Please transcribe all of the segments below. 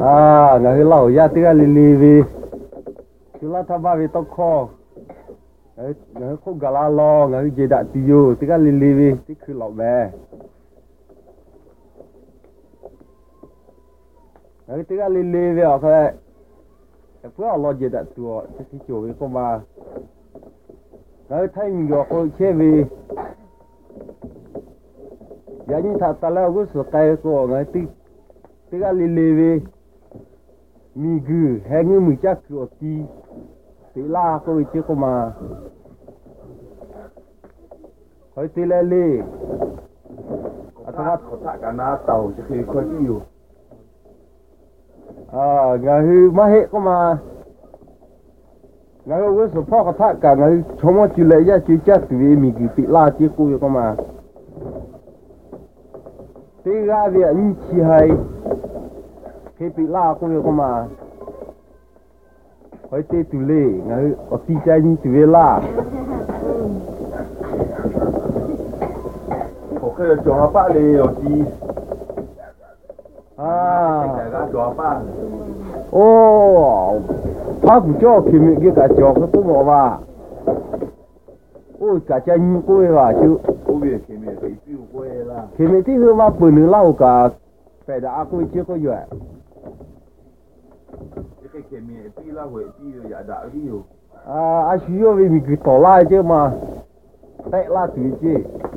à người lâu ya tiếng là lì vì chúng ta tham gia về tóc kho người không gà la lo người gì đã tiêu tiếng là lì vì tiếngคือlão bè người tiếng là lì vì à cái bữa lo gì đã tiêu cái chỗ cái con mà người thấy mình có cái chế vì giờ như thật ta lao cái số cái của người tiếng là lì vì mi gu hay người mình chắc của ti tí la có vị trí của mà hỏi tí lê lê à thằng có thà cả na tàu chứ khi coi nhiều à ngày hư mà hệ của mà ngày hư cái số phó có thà cả ngày trong mà chỉ lấy ra chỉ chắc vì mi gu tí la chỉ của mà tí ra việc như chỉ hay khi tí la của mà hỏi tê tù lê ngày ở tí trái như tù lê la ok cho ba lê ở tí à cái cho ba ô phát của cho khi mình cái cả cho cái cũng bỏ vào ôi cả trái như quê vào chứ cô việc khi mình phải tiêu quê là khi mình tí hương mà bữa nữa lâu cả phải đã quê chưa có chuyện cái khi mình đi là huệ đi rồi giả đạo đi rồi à anh需要为mình cứ tỏ lại chứ mà tại là tùy chứ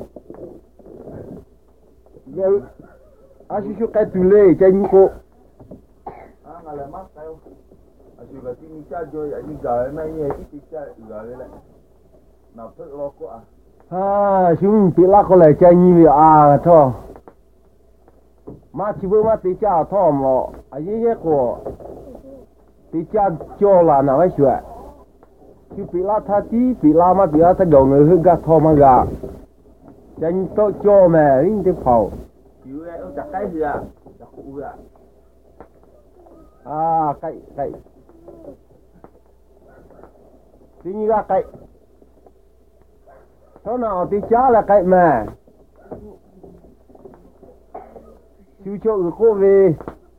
rồi anh需要cái tùy lệ trái như cô à ngày là mắc sao anh chỉ có tin cha rồi anh gửi mấy ngày tí cha gửi lại nào thức lo quá à chúng bị lạc có lại trái như vậy à thôi mà chỉ vừa mà tí cha thôi mà anh ấy của tí cha cho là nào ấy chuyện chứ bị la tha tí bị la mà bị la tha đầu người hư gạt thò mà gạt chân tôi cho mẹ linh tiếp phẩu cứu em chặt cái gì à chặt cụ à à cái tí như ra cái thế nào tí cha là cái mẹ chú cho người cô về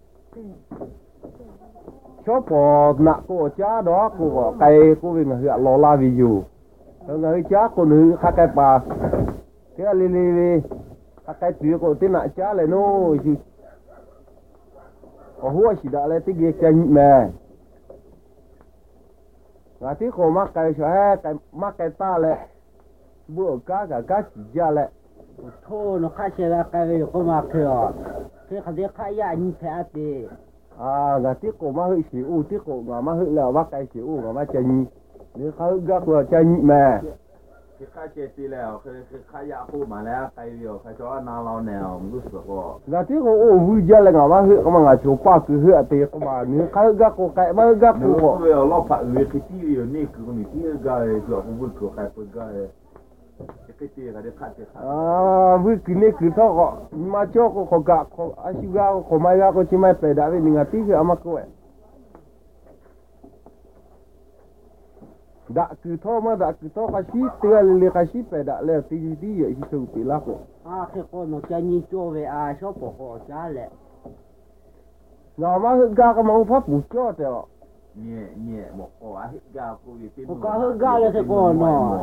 cho bỏ nặng của cha đó của cây của mình là lo la ví dụ người cha của nữ khác cái bà cái li li khác cái tuổi của tên nặng cha lại nó chứ ở hoa chỉ đã lại tiếng chân mẹ ngã tiếng của mắc cái sao cái mắc cái ta lại bữa cả chỉ ra lại thôi nó khai sẽ là cái có mà kêu cái cái khai ya như thế thì à ngã tiếc cổ mà hơi xỉu tiếc cổ mà hơi là bác cái xỉu mà chân nếu khơi gác là chân mẹ cái khai chế thì là cái khai ya khu mà là cái điều khai cho nào nào nào cũng được rồi ngã tiếc cổ vui chơi là ngã mà hơi mà ngã chỗ qua cứ hơi thì có mà nếu khơi gác cổ cái mà gác cổ bây giờ lo phải về cái tí điều này cứ mình tí cái rồi cũng vui cửa khai cái cái tí cái khai à vui cái này cứ thôi mà cho có gác có anh chú gác có mai gác có chỉ mai phải đã về ngã tiếc cái mà cô đã cứ thôi mà đã cứ thôi cái gì tiêu lên cái gì phải đã lên tí vậy thì không bị lạc à cái con nó chân như cho về à số bỏ họ trả lại ngà mà gà cái mông pháp bù cho thế ạ nhẹ một quả hết gà cô gì tên có hơn gà là cái con nó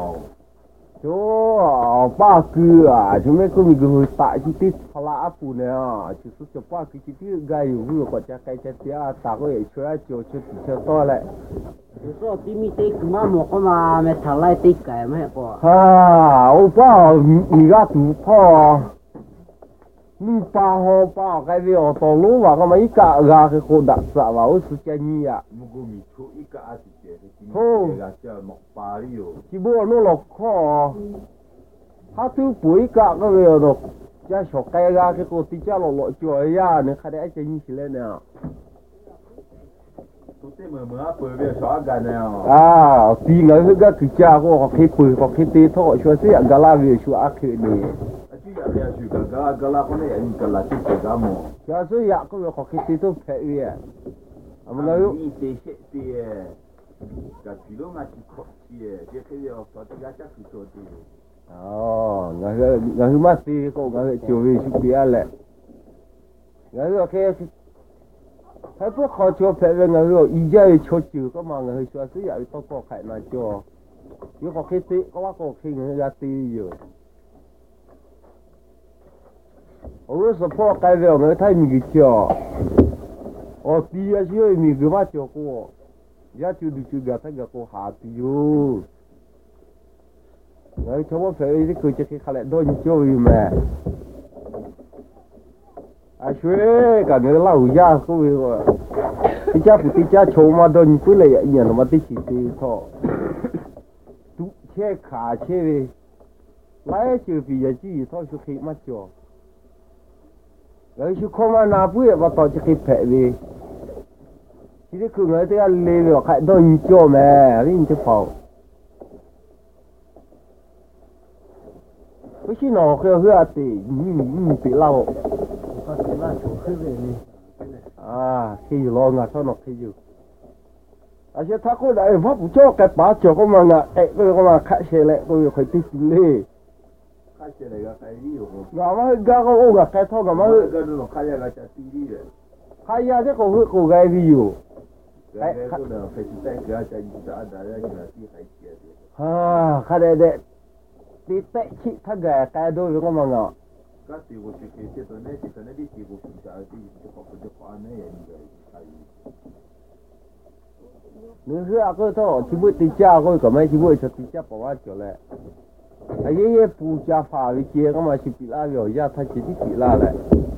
chỗ ba cứ à chúng mấy cô mình cứ tại chi tiết phá phụ nè chỉ số cho ba cứ chi tiết gai vừa có cha cái cha tia ta có thể chơi cho to lại số tí mi tê cứ mà một con mà mẹ thằng lại tê cái mà có à ô ba mi gà tủ po mi ba ho ba cái việc ở tổ lúa và cái mấy cả gà cái cô đặt ra vào sự chân nhỉ à một cô mình chú ý cả thì thôi gà chơi một ba đi rồi chỉ bữa nó lọc kho hát thứ buổi cả cái việc đó cha sọc cái gà cái cô tí cha lọc chuối ya nữa khai đấy chân như thế nào tôi thấy mới bơi về xóa gà nào à tí người cái cứ cha có cái bơi có cái tê thôi cho sẽ gà la về cho ác cái này chứ giờ bây giờ gà la con này anh gà la chỉ cái gà mò cho sẽ ya có cái tê thôi phải về mà nói đi tê tê gà chỉ lo mà chỉ khó tê tê cái điều sao thì gà chắc chỉ cho tê người mà tê có người chiều về chụp bia lại người cái 还不好叫排位我说以前吃酒个嘛我说是要到高开那叫有好开的我高开人家对有我是怕改了我太米叫我第一次米个嘛叫过也就个他个过下的哟我怎么排位这个这个看来多你叫有没啊，学感觉老家各位我，这家不这家筹嘛都你回来也一样的嘛，这些这套，都切卡切的，来就比较注意套就可以嘛叫，然后看嘛那不也把套就可以拍的，现在可能这样来了，看到你叫没，你就跑，不是喏，喝的，你别老。啊，khi lo ngà sao nó khi à chứ thắc có đại pháp cho cái bá cho con mà ngà cái con mà khai xe lại tôi phải tiếp lê khai xe lại cái gì rồi ngà mà ga con ông ngà cái thao ngà mà cái nó khai ra cái gì đấy khai ra chứ có cái gì rồi cái nó phải chỉ tay cái gì đã ra cái gì khai xe à khai đây đi tay chỉ thắc cái đôi với con mà ngà cái gì của chị cái tôi này đi chị của chị cái gì cái khoa này như vậy nếu hứa cái thôi chỉ biết đi cha coi cái mấy chỉ biết cho đi cha bảoว่า trở lại ai ye phụ cha phá với kia cái mà chỉ bị la rồi ya thay chỉ bị la lại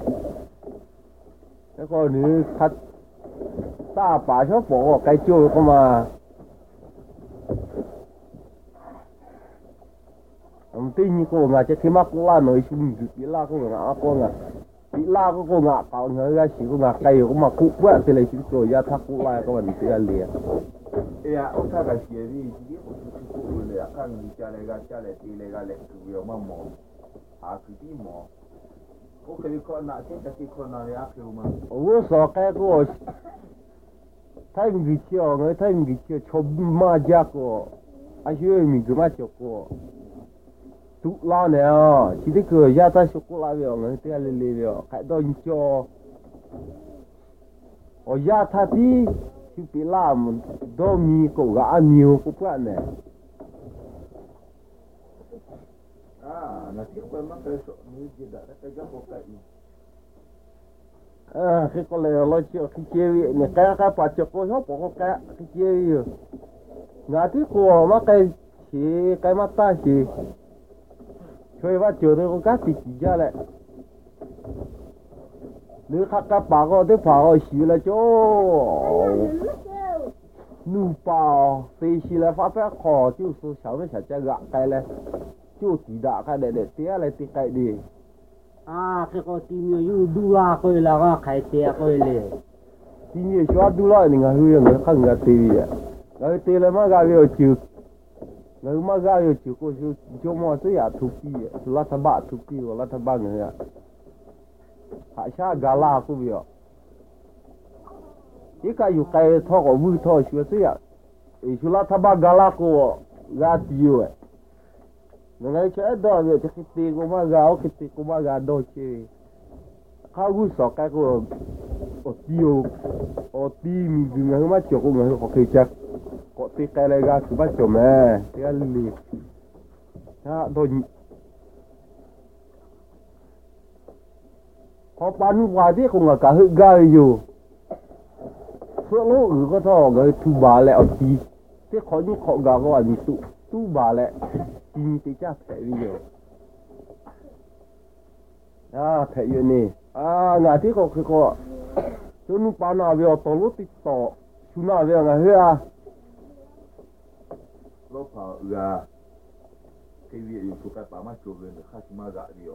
cái con nữ thật ta bà cho bỏ cái chỗ cái mà tin như cô ngà chứ khi mà cô la nói chung bị la cô ngà bị la cô ngà tạo người ra chỉ cô ngà cây cô mà cụ quá thì lấy chỉ rồi ra thắc cô la cô mình tự liền ya ông ta cái gì đi chỉ có cụเลยข้างนี้จะเลยก็จะเลยตีเลยก็เลยคือเรามาหมอหาคือที่หมอก็เคยคนน่ะเช่นที่คนน่ะอยากคือมาโอ้สอแกก็ถ้ามีเชี่ยวไงถ้ามีเชี่ยวชอบมาจากก็อาชีพมีก็มาจากก็ตุลาเนี่ยที่ที่คือยาตาช็อกโกแลตเดียวไงที่อะไรเดียวใครโดนจ่อโอ้ยาตาที่ที่ปีลามันโดมีก็กอันนิ้วก็เพื่อนเนี่ย nanti kalau mak kalau ni tidak ada kerja buka ini khi có lẽ lo chuyện khi chơi này cái bà chụp cô hết bỏ cái chơi rồi ngã thứ của mà cái mắt ta chỉ chơi vào chiều thôi có cái chỉ ra lại nếu khác các bà có tới phá rồi xí là chỗ nụ bào thì xí là phát phát khó chứ số sáu nó sẽ chơi gạ cái này chú chỉ đã cái để tía lại tía cái đi à cái con tìm nhiều đu la coi là cái khai tía coi lệ tìm nhiều chỗ đu la thì người hư người không người tía vậy người tía là mà cái việc chịu người mà cái việc chịu có chỗ mà sẽ là thục gì là thằng bạn thục gì hoặc là thằng bạn người à hạ xa gala cũng vậy cái cái thọ của vui thọ chưa sẽ là chú là thằng bạn gala của gà tiêu ấy người chơi đó vậy thì cái của mà gạo cái của mà gà đôi chơi khao gu sọ cái của ở tim người mà chụp của người họ khi chắc có tí cái này gà cứ bắt chụp mẹ cái lì ha đôi có bán vài tí cũng là cả hơi gà rồi số lỗ có thọ người thu bà lại ở tí thế khó như họ gà có anh tu bà lại tin tí chắc phải bây giờ thấy vậy nè ngài tí có chỗ nu bà nào về tàu lúa tí tàu chú nào về ngài hứa lúc họ gà cái việc yêu cầu cái bà má chụp lên khác mà gà đi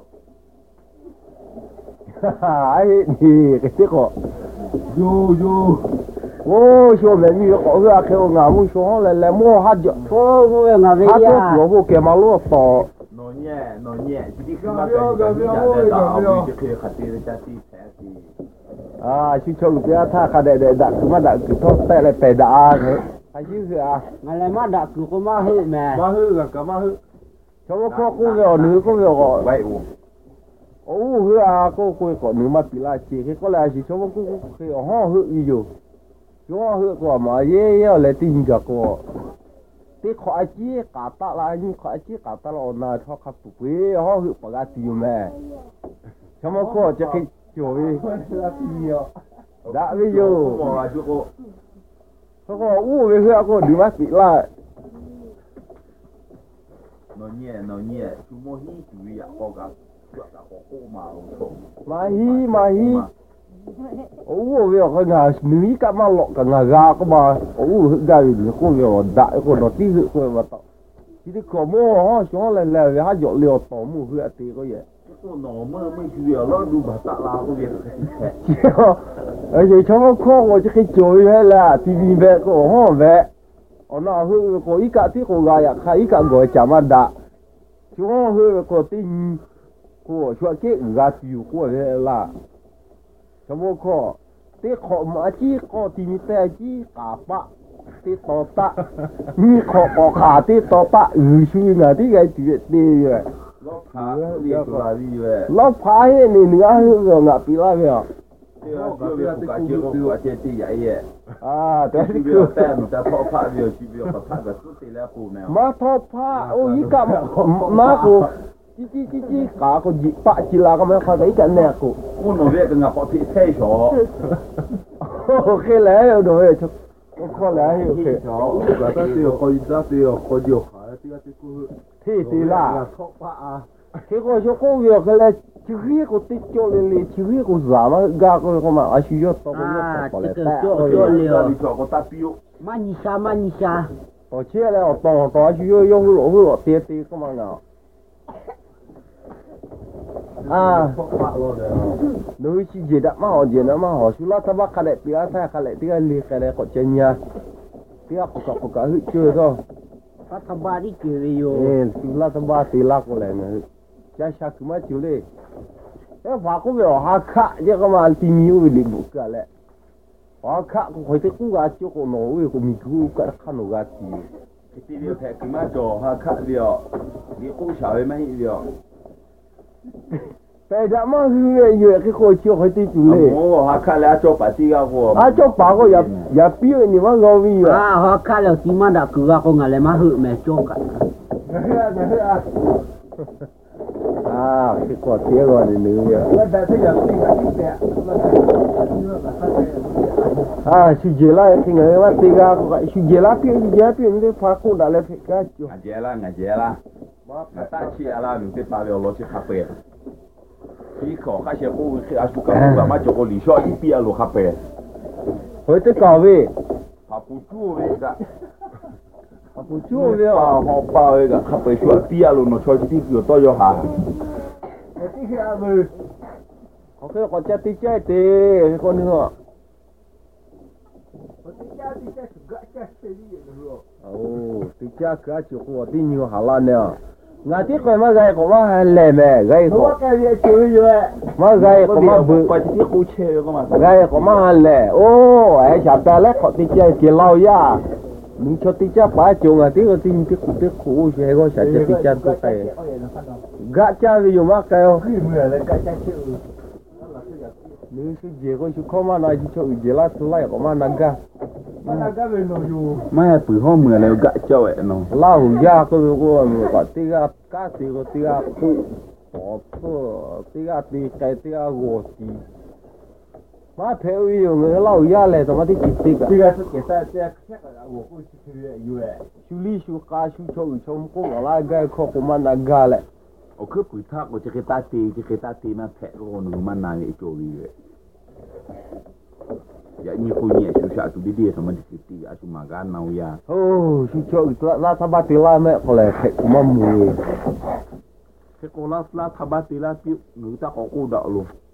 ấy thì cái tí có yo ô số mấy người họ hứa cái ngà muốn số là mua hạt dọ số mua ngà về hạt dọ bộ cái mà lúa tàu nó nhẹ chỉ đi cái mà cái gì đã đào đi cái khát đi ra tí thế thì chú chồng cái tha khát để đặt cứ mà đặt cứ thoát tay lại phải đã thế hay chứ hứa mà lại mà đặt cứ có mà hư mẹ mà hư cả mà hư cháu có cũng vào nữ cũng vào gọi vậy hứa à cô có nữ mà bị la chỉ cái có là chỉ cho cô cái họ hứa gì rồi cho hứa của mà ye lại tin cả cô tí khỏi chỉ cả ta là như khỏi chỉ cả ta là na cho khắp tụ quê họ hứa bà cái tiêu mẹ cho mà cô cho cái chuối đã bây giờ có về hứa cô nữ mà bị la nó nhẹ chú mua hi chú ya có cả mà hi về cái ngà nữ cả mà lọ cả ngà gà có mà gà gì cô về đại cô nó tí hự cô mà tao chỉ đi có mua họ cho là về hai dọn liều tổ mua hựa tí có vậy cô nó mới chú ya lo đủ bà tạ la cô về ở đây cho cô ngồi cái chuối hay là tivi về cô họ về nó hư cô ít cả tí cô gà ya khai ít cả gọi chả mà đã chú hư cô tin cô cho cái gà tiêu cô về là cho mua cô tí khó mà chỉ có tin té chỉ cả bạ tí to ta mi khó có khả tí to ta suy là tí cái chuyện đi vậy lót phá hết này nữa rồi ngã bị la vậy à đấy cứ tem ta thọ phá việc chỉ việc phá cái số tiền là phụ nào mà thọ phá ít cả mà cô chỉ cả cô dị bạ chỉ là cái mà khó thấy cái này cô nó biết cái ngọc họ thị thế chỗ cái lẽ rồi cho có lẽ hiểu cái cái ta tiêu coi điều thì là cái cô việc cái là chỉ khi cô tích cho lên chỉ khi cô giảm mà gà cô mà ai chịu cho cô chỉ cần cho liều có ta tiêu mà nhỉ sa ở chia là to chịu dùng lỗ tiệt cái mà nào à nếu chỉ gì đã mà họ chú lá tháp bắc khai tiệt thay khai tiệt liệt khai có chân nhà tiệt có cả hữu chưa thôi tháp ba đi kêu chú lá tháp bắc tiệt lạc này chả sao cứ mà chịu đi cái phá cũng về họ khá chứ không mà tìm hiểu về lịch sử cả lẽ họ khá cũng phải thấy cũng gà chưa có nổi cũng mình cứ cả khăn nó gà gì cái điều thế cứ mà cho họ khá điều đi cũng sợ mấy điều bây giờ mà hư cái khối chưa phải tí chủ đề họ khá là cho bà tí ra của cho bà có ya biết như mà ngồi vì họ khá là tí mà đã cứ ra con ngài mà hư mẹ cho cả cái quả tía gọi là nữ vậy suy chế lại thì người mà tía ra gọi suy chế lại biết như phá cũng đã lấy cái chỗ ngài chế la mà ta chỉ là mình biết bao nhiêu lo chỉ khắp bề khi khó khai sẽ cô khi ăn bữa cơm mà cho cô lý do ít bia lo khắp bề hồi tới cỏ về học bút chú về cả học bút chú về họ bao về cả khắp bề cho bia lo nó cho chỉ tiêu to cho hà ok còn cha tí chơi tê con nữa tí cha cả chịu của tí nhiều hà lan nè ngài tiếc rồi mà gầy của mà lẻ mẹ gầy của mà gầy của mà bự gầy của mà lẻ ô ai chả ta lấy họ tí chơi tiền lâu ya mình cho tí cha phải chịu ngài tiếc khổ chơi có chả tí cha tôi tay gã cha ví dụ mà cái nếu như gì có chú không mà nói cho gì là tôi lại có mà naga mai bữa hôm mưa lại gã cho vậy nó lao ya có có tiga cá tiga cụ bỏ tiga cái tiga gỗ gì mà theo ví dụ người lao ya này thì mà thì chỉ tiga cái sao cái我会去修理修cá修抽工我那个可不嘛naga嘞我可不他我这个大地那拍我那么难的做的ya ni ko ni su sa tu dia sama di situ asu makan mau ya oh su cho la tabati la me kole ma mu ke ko la tabati la pi người ta có cô đậu luôn